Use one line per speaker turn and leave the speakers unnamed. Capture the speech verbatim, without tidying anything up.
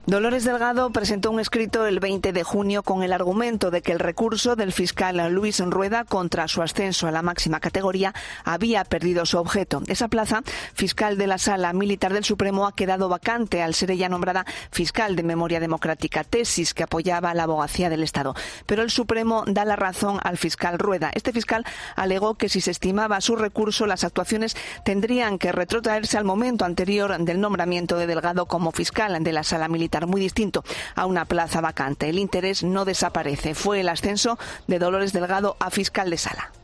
Dolores Delgado presentó un escrito el veinte de junio con el argumento de que el recurso del fiscal Luis Rueda contra su ascenso a la máxima categoría había perdido su objeto. Esa plaza, fiscal de la Sala Militar del Supremo, ha quedado vacante al ser ella nombrada fiscal de Memoria Democrática, tesis que apoyaba la abogacía del Estado. Pero el Supremo da la razón al fiscal Rueda. Este fiscal alegó que si se estimaba su recurso, las actuaciones tendrían que retrotraerse al momento anterior del nombramiento de Delgado como fiscal de la Sala Militar, muy distinto a una plaza vacante. El interés no desaparece. Fue el ascenso de Dolores Delgado a fiscal de sala.